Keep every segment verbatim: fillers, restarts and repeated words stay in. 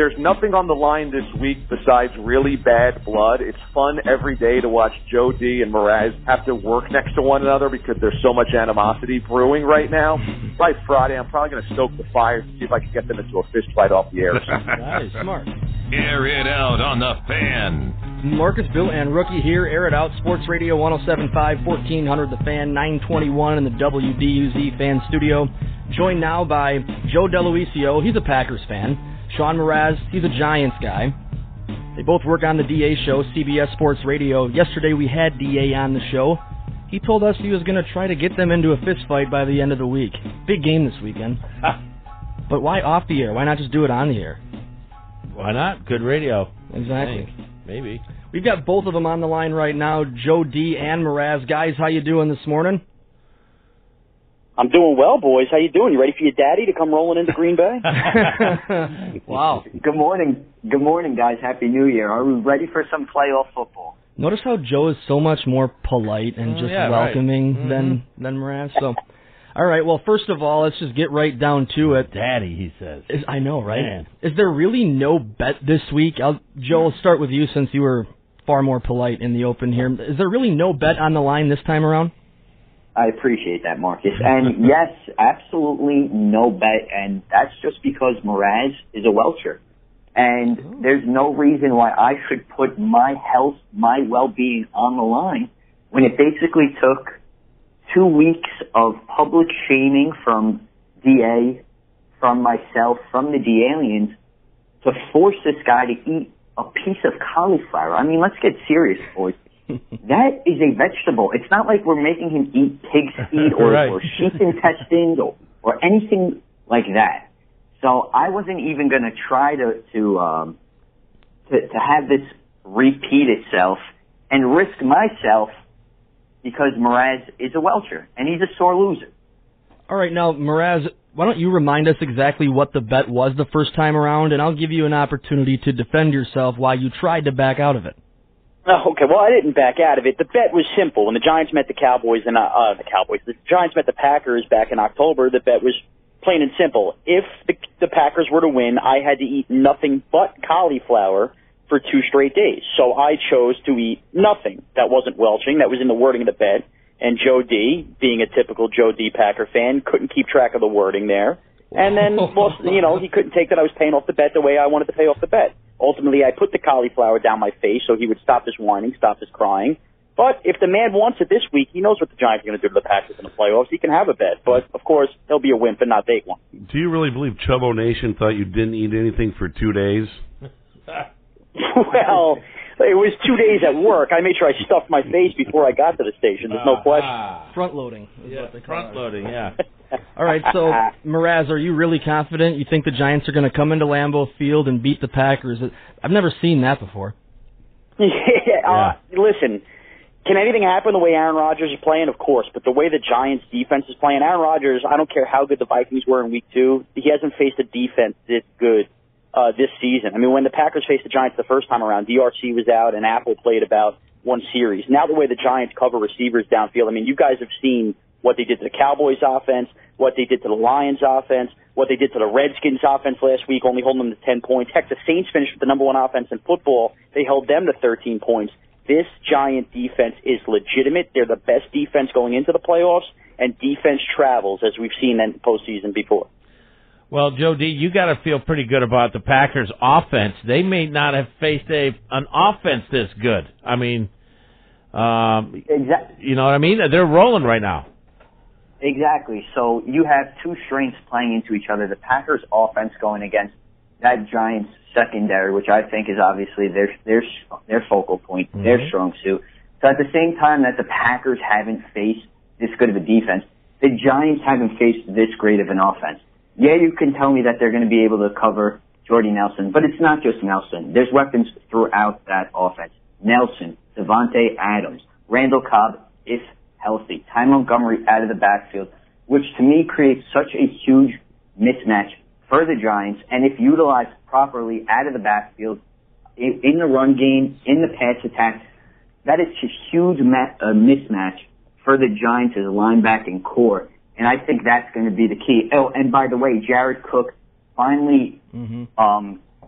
there's nothing on the line this week besides really bad blood. It's fun every day to watch Joe D and Mraz have to work next to one another because there's so much animosity brewing right now. By Friday, I'm probably going to stoke the fire to see if I can get them into a fist fight off the air. That is smart. Air it out on the Fan. Marcus, Bill, and Rookie here. Air it out. Sports Radio one oh seven point five, fourteen hundred The Fan, nine twenty-one in the W D U Z Fan Studio. Joined now by Joe DeLuisio. He's a Packers fan. Sean Mraz, he's a Giants guy. They both work on the D A show, C B S Sports Radio. Yesterday we had D A on the show. He told us he was going to try to get them into a fist fight by the end of the week. Big game this weekend. But why off the air? Why not just do it on the air? Why not? Good radio. Exactly. Maybe. We've got both of them on the line right now, Joe D and Mraz. Guys, how you doing this morning? I'm doing well, boys. How you doing? You ready for your daddy to come rolling into Green Bay? Wow. Good morning. Good morning, guys. Happy New Year. Are we ready for some playoff football? Notice how Joe is so much more polite and Oh, just yeah, welcoming right. mm-hmm. than, than Mraz. So, all right, well, first of all, let's just get right down to it. Daddy, he says. Is, I know, right? Man. Is there really no bet this week? I'll, Joe, I'll start with you since you were far more polite in the open here. Is there really no bet on the line this time around? I appreciate that, Marcus. And yes, absolutely no bet, and that's just because Mraz is a Welcher. And oh. there's no reason why I should put my health, my well-being on the line when it basically took two weeks of public shaming from D A, from myself, from the D-aliens, to force this guy to eat a piece of cauliflower. I mean, let's get serious, boys. That is a vegetable. It's not like we're making him eat pig's feet or, right. or sheep intestines or, or anything like that. So I wasn't even going to try to to, um, to to have this repeat itself and risk myself because Mraz is a Welcher and he's a sore loser. All right, now, Mraz, why don't you remind us exactly what the bet was the first time around, and I'll give you an opportunity to defend yourself while you tried to back out of it. Oh, okay, well, I didn't back out of it. The bet was simple. When the Giants met the Cowboys, and uh, uh, the Cowboys, the Giants met the Packers back in October, the bet was plain and simple. If the, the Packers were to win, I had to eat nothing but cauliflower for two straight days. So I chose to eat nothing. That wasn't welching. That was in the wording of the bet. And Joe D, being a typical Joe D Packer fan, couldn't keep track of the wording there. And then, well, you know, he couldn't take that I was paying off the bet the way I wanted to pay off the bet. Ultimately, I put the cauliflower down my face so he would stop his whining, stop his crying. But if the man wants it this week, he knows what the Giants are going to do to the Packers in the playoffs. He can have a bet. But, of course, he'll be a wimp and not take one. Do you really believe Chubbo Nation thought you didn't eat anything for two days? Well, it was two days at work. I made sure I stuffed my face before I got to the station. There's no question. Front loading is Yeah, what they call front it. loading, yeah. All right, so, Mraz, are you really confident? You think the Giants are going to come into Lambeau Field and beat the Packers? I've never seen that before. Yeah, uh, listen, can anything happen the way Aaron Rodgers is playing? Of course, but the way the Giants' defense is playing, Aaron Rodgers, I don't care how good the Vikings were in week two, he hasn't faced a defense this good uh, this season. I mean, when the Packers faced the Giants the first time around, D R C was out and Apple played about one series. Now the way the Giants cover receivers downfield, I mean, you guys have seen what they did to the Cowboys' offense, what they did to the Lions' offense, what they did to the Redskins' offense last week, only holding them to ten points. Heck, the Saints finished with the number one offense in football. They held them to thirteen points. This Giant defense is legitimate. They're the best defense going into the playoffs, and defense travels, as we've seen in postseason before. Well, Joe D, you got to feel pretty good about the Packers' offense. They may not have faced a an offense this good. I mean, um, Exactly. you know what I mean? They're rolling right now. Exactly. So you have two strengths playing into each other. The Packers' offense going against that Giants' secondary, which I think is obviously their their their focal point, mm-hmm. their strong suit. So at the same time that the Packers haven't faced this good of a defense, the Giants haven't faced this great of an offense. Yeah, you can tell me that they're going to be able to cover Jordy Nelson, but it's not just Nelson. There's weapons throughout that offense. Nelson, Devontae Adams, Randall Cobb, if healthy, Ty Montgomery out of the backfield, which to me creates such a huge mismatch for the Giants, and if utilized properly out of the backfield, in, in the run game, in the pass attack, that is a huge ma- uh, mismatch for the Giants' linebacking core, and I think that's going to be the key. Oh, and by the way, Jared Cook finally mm-hmm. um,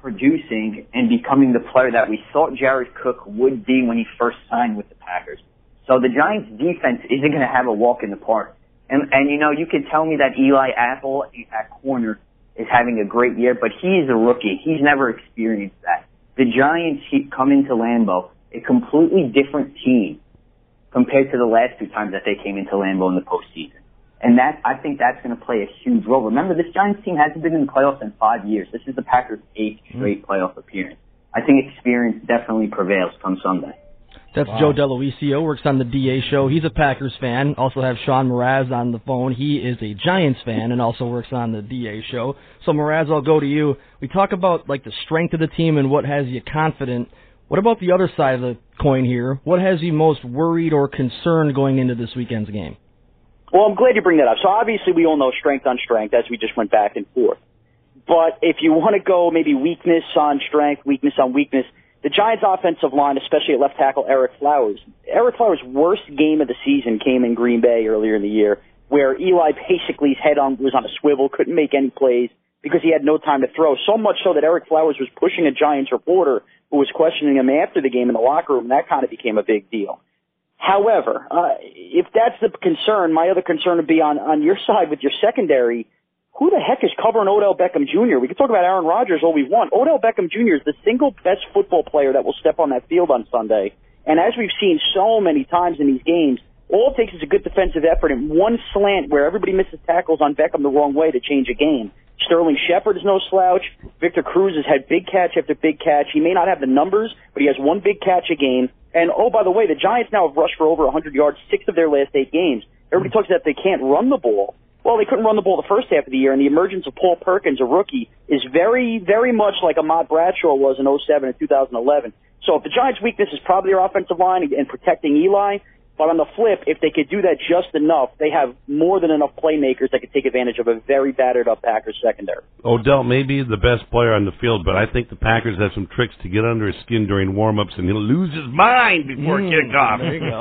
producing and becoming the player that we thought Jared Cook would be when he first signed with the Packers. So the Giants' defense isn't going to have a walk in the park. And, and you know, you can tell me that Eli Apple at corner is having a great year, but he's a rookie. He's never experienced that. The Giants he, come into Lambeau, a completely different team compared to the last two times that they came into Lambeau in the postseason. And that, I think that's going to play a huge role. Remember, this Giants team hasn't been in the playoffs in five years. This is the Packers' eighth straight playoff appearance. I think experience definitely prevails come Sunday. That's wow. Joe Deloisio, works on the D A show. He's a Packers fan. Also have Sean Mraz on the phone. He is a Giants fan and also works on the D A show. So, Mraz, I'll go to you. We talk about like the strength of the team and what has you confident. What about the other side of the coin here? What has you most worried or concerned going into this weekend's game? Well, I'm glad you bring that up. So obviously we all know strength on strength as we just went back and forth. But if you want to go maybe weakness on strength, weakness on weakness, the Giants' offensive line, especially at left tackle Eric Flowers, Eric Flowers' worst game of the season came in Green Bay earlier in the year, where Eli basically his head on was on a swivel, couldn't make any plays because he had no time to throw. So much so that Eric Flowers was pushing a Giants reporter who was questioning him after the game in the locker room, and that kind of became a big deal. However, uh, if that's the concern, my other concern would be on, on your side with your secondary. Who the heck is covering Odell Beckham Junior? We can talk about Aaron Rodgers all we want. Odell Beckham Junior is the single best football player that will step on that field on Sunday. And as we've seen so many times in these games, all it takes is a good defensive effort and one slant where everybody misses tackles on Beckham the wrong way to change a game. Sterling Shepard is no slouch. Victor Cruz has had big catch after big catch. He may not have the numbers, but he has one big catch a game. And, oh, by the way, the Giants now have rushed for over one hundred yards six of their last eight games. Everybody talks about they can't run the ball. Well, they couldn't run the ball the first half of the year, and the emergence of Paul Perkins, a rookie, is very, very much like Ahmad Bradshaw was in oh seven and two thousand eleven. So if the Giants' weakness is probably their offensive line and protecting Eli, but on the flip, if they could do that just enough, they have more than enough playmakers that could take advantage of a very battered-up Packers secondary. Odell may be the best player on the field, but I think the Packers have some tricks to get under his skin during warm-ups, and he'll lose his mind before mm, kickoff. There you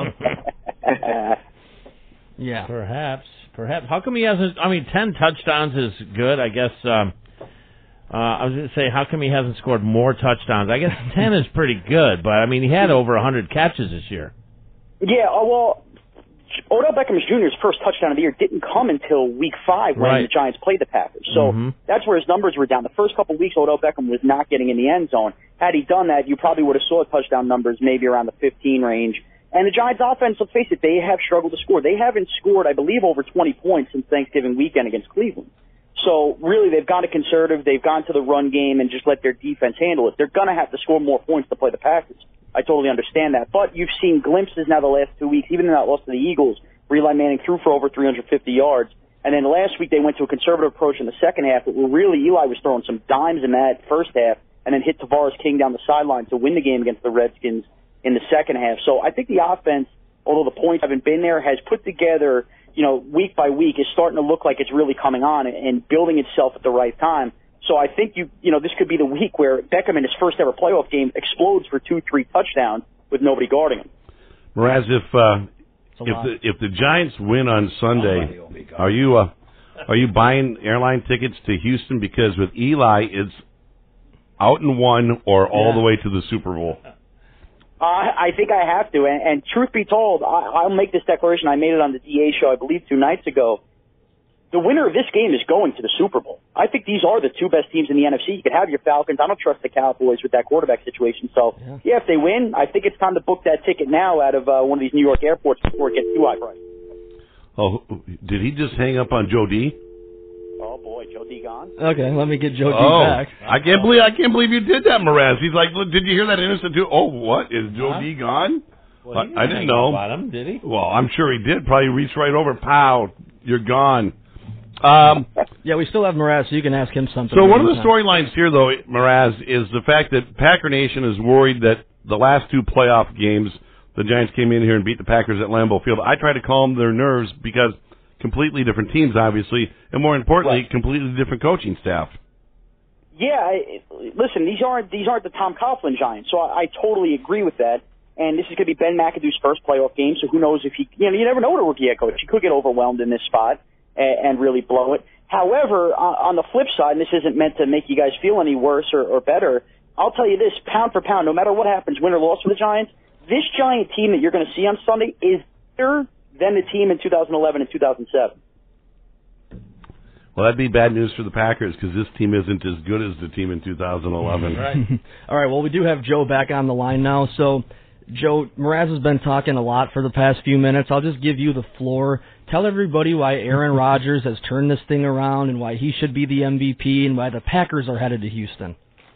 go. Yeah. Perhaps. Perhaps. How come he hasn't, I mean, ten touchdowns is good. I guess, um, uh, I was going to say, how come he hasn't scored more touchdowns? I guess ten is pretty good, but, I mean, he had over one hundred catches this year. Yeah, well, Odell Beckham Junior's first touchdown of the year didn't come until week five when right. the Giants played the Packers. So mm-hmm. that's where his numbers were down. The first couple of weeks, Odell Beckham was not getting in the end zone. Had he done that, you probably would have saw touchdown numbers maybe around the fifteen range. And the Giants' offense, let's face it, they have struggled to score. They haven't scored, I believe, over twenty points since Thanksgiving weekend against Cleveland. So really, they've gone to conservative. They've gone to the run game and just let their defense handle it. They're going to have to score more points to play the Packers. I totally understand that. But you've seen glimpses now the last two weeks, even in that loss to the Eagles, where Eli Manning threw for over three hundred fifty yards. And then last week they went to a conservative approach in the second half, but where really Eli was throwing some dimes in that first half and then hit Tavares King down the sideline to win the game against the Redskins in the second half. So I think the offense, although the points haven't been there, has put together, you know, week by week, is starting to look like it's really coming on and building itself at the right time. So I think, you you know, this could be the week where Beckham in his first ever playoff game explodes for two, three touchdowns with nobody guarding him. Mraz, if uh, if the if the Giants win on Sunday, are you uh, are you buying airline tickets to Houston? Because with Eli, it's out and one or all yeah. the way to the Super Bowl. Uh, I think I have to. And, and truth be told, I, I'll make this declaration. I made it on the D A show, I believe, two nights ago. The winner of this game is going to the Super Bowl. I think these are the two best teams in the N F C. You could have your Falcons. I don't trust the Cowboys with that quarterback situation. So, yeah, yeah if they win, I think it's time to book that ticket now out of uh, one of these New York airports before it gets too high priced. Oh, did he just hang up on Joe D? Oh boy, Joe D gone. Okay, let me get Joe D oh, back. I can't believe I can't believe you did that, Mraz. He's like, did you hear that innocent too? Oh, what is Joe huh? D gone? Well, I, didn't I didn't know. About him, did he? Well, I'm sure he did. Probably reached right over. Pow, you're gone. Um, yeah, we still have Mraz, so you can ask him something. So one of the storylines here, though, Mraz, is the fact that Packer Nation is worried that the last two playoff games, the Giants came in here and beat the Packers at Lambeau Field. I try to calm their nerves because completely different teams, obviously, and more importantly, right. completely different coaching staff. Yeah, I, listen, these aren't these aren't the Tom Coughlin Giants, so I, I totally agree with that. And this is going to be Ben McAdoo's first playoff game, so who knows if he, you know, you never know what a rookie head coach. He could get overwhelmed in this spot and really blow it. However, on, on the flip side, and this isn't meant to make you guys feel any worse or, or better, I'll tell you this, pound for pound, no matter what happens, win or loss for the Giants, this Giant team that you're going to see on Sunday is better than the team in two thousand eleven and two thousand seven. Well, that'd be bad news for the Packers because this team isn't as good as the team in two thousand eleven. Right. All right, well, we do have Joe back on the line now. So, Joe, Mraz has been talking a lot for the past few minutes. I'll just give you the floor. Tell everybody why Aaron Rodgers has turned this thing around and why he should be the M V P and why the Packers are headed to Houston.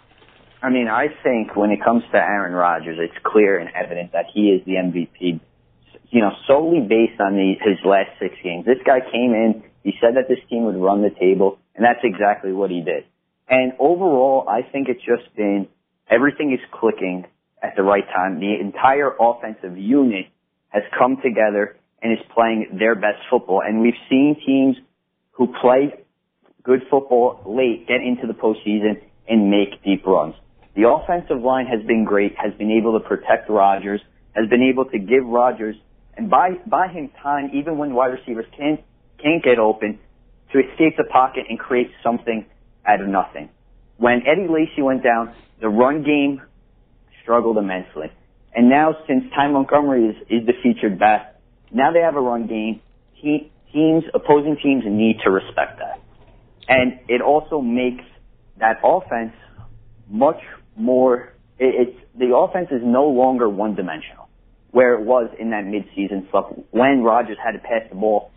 I mean, I think when it comes to Aaron Rodgers, it's clear and evident that he is the M V P, you know, solely based on the, his last six games. This guy came in, he said that this team would run the table, and that's exactly what he did. And overall, I think it's just been, everything is clicking at the right time. The entire offensive unit has come together and is playing their best football. And we've seen teams who play good football late get into the postseason and make deep runs. The offensive line has been great, has been able to protect Rodgers, has been able to give Rodgers, and buy, buy him time even when wide receivers can't can't get open, to escape the pocket and create something out of nothing. When Eddie Lacy went down, the run game struggled immensely. And now, since Ty Montgomery is, is the featured back, now they have a run game. Te- teams, opposing teams need to respect that. And it also makes that offense much more, it, it's, the offense is no longer one-dimensional, where it was in that midseason slump when Rodgers had to pass the ball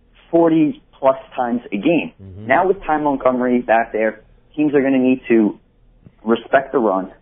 forty plus times a game. Mm-hmm. Now with Ty Montgomery back there, teams are going to need to respect the run,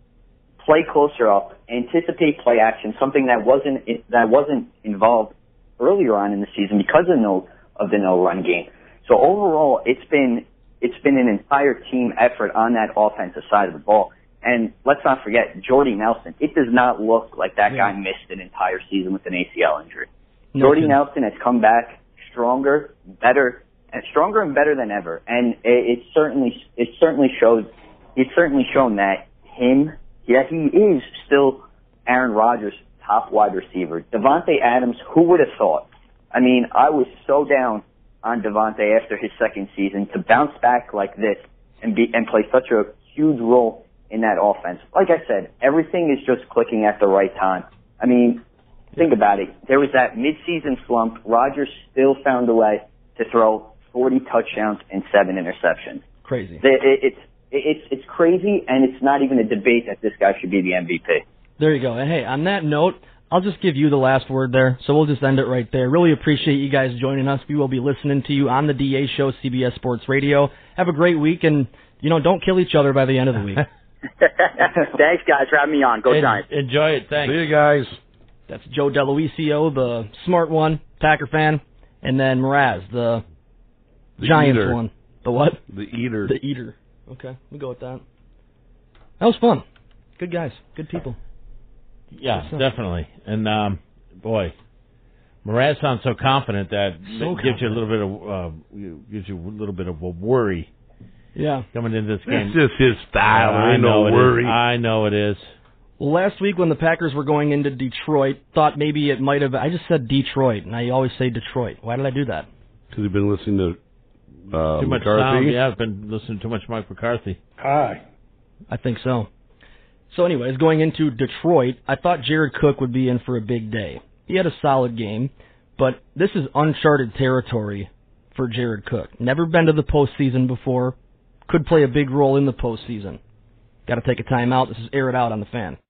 play closer up, anticipate play action, something that wasn't that wasn't involved earlier on in the season because of no of the no run game. So overall, it's been it's been an entire team effort on that offensive side of the ball. And let's not forget Jordy Nelson. It does not look like that yeah. guy missed an entire season with an A C L injury. No Jordy kidding. Nelson has come back stronger, better, and stronger and better than ever. And it, it certainly, it certainly shows, it's certainly shown that him, yeah, he is still Aaron Rodgers' top wide receiver. Devontae Adams, who would have thought? I mean, I was so down on Devontae after his second season to bounce back like this and be, and play such a huge role in that offense. Like I said, everything is just clicking at the right time. I mean, think about it. There was that midseason slump. Rodgers still found a way to throw forty touchdowns and seven interceptions. Crazy. It, it, it's it's it's crazy, and it's not even a debate that this guy should be the M V P. There you go. And hey, on that note, I'll just give you the last word there. So we'll just end it right there. Really appreciate you guys joining us. We will be listening to you on the D A Show, C B S Sports Radio. Have a great week, and you know, don't kill each other by the end of the week. Thanks, guys, for having me on. Go En- Giants. Enjoy it. Thanks. See you guys. That's Joe Deluisio, the smart one, Packer fan, and then Mraz, the, the Giants eater. one. The what? The eater. The eater. Okay, we'll go with that. That was fun. Good guys. Good people. Yeah, definitely. And, um, boy, Mraz sounds so confident that so it gives confident. you a little bit of uh, gives you a little bit of a worry. Yeah. Coming into this game. It's just his style. Uh, I no know it worry. is. I know it is. Well, last week when the Packers were going into Detroit, thought maybe it might have... I just said Detroit, and I always say Detroit. Why did I do that? Because you've been listening to uh, too much McCarthy? sound. Yeah, I've been listening to too much Mike McCarthy. Hi. I think so. So anyways, going into Detroit, I thought Jared Cook would be in for a big day. He had a solid game, but this is uncharted territory for Jared Cook. Never been to the postseason before. Could play a big role in the postseason. Got to take a timeout. This is Air It Out on the Fan.